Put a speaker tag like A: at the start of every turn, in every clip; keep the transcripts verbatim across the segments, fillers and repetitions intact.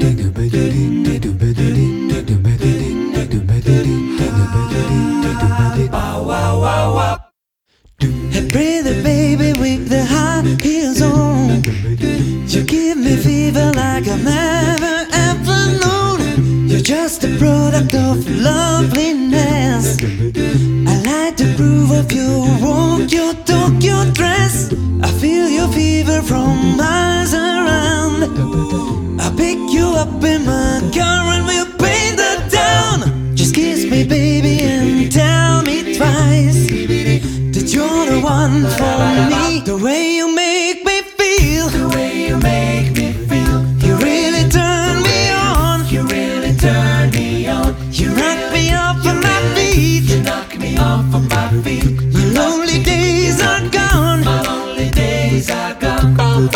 A: Hey, pretty baby with the high heels on, you give me fever like I've never ever known. You're just a product of loveliness. I like the groove of your walk, your talk, your dress. I feel your fever from miles around. I pick you up in my car and we'll paint the town. Just kiss me, baby, and tell me twice that you're the one for me. The way you make me feel,
B: The way you make me feel,
A: you really turn me on.
B: you really turn me on.
A: You knock me off of my feet.
B: You knock me off of my feet.
A: My lonely days are gone.
B: My lonely days are gone.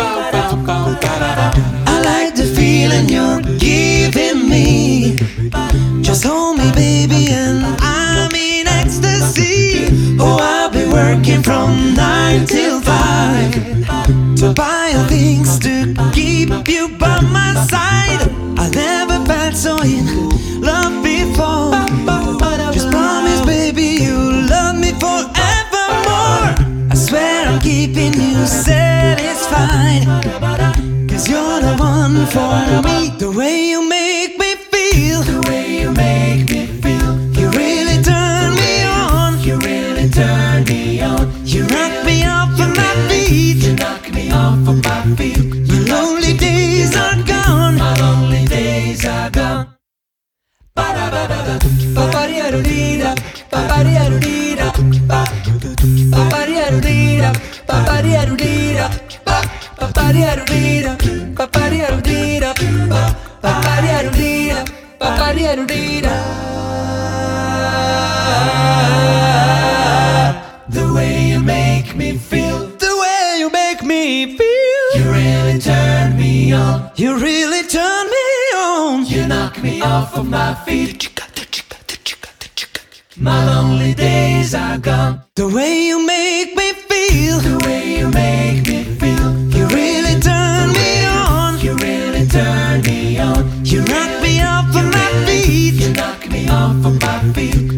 A: I like the feeling you're giving me. Just hold me, baby, and I'm in ecstasy. Oh, I'll be working from nine till five to buy things to keep you by my side. I never felt so in love before. Just promise, baby, you'll love me forevermore. I swear I'm keeping you satisfied, 'cause you're the one for me. The way you make me feel,
B: The way you make me feel,
A: you really turn me on.
B: you really turn me on.
A: You knock me off of my feet.
B: You knock me off of my feet.
A: My lonely days are gone.
B: My lonely days are gone. Ba-ba-ba-ba-ba-ba-ba-dee-da-dee-da, ba-ba-dee-da-dee-da, ba- ba-ba-dee-da-dee-da, ba-ba-dee-da-dee-da, ba- ba-ba-dee-da-dee-da, ba-ba-dee-da-dee-da, ba- ba-ba-dee-da-dee-da, ba-ba-dee-da-dee-da. The way you make me feel,
A: The way you make me feel,
B: you really turn me on.
A: you really turn me on.
B: You knock me off of my feet. My lonely days are gone.
A: The way you make me feel,
B: The way you make me feel,
A: you really turn me on.
B: you really turn me on.
A: You knock me off of my feet.
B: You knock me off of my feet.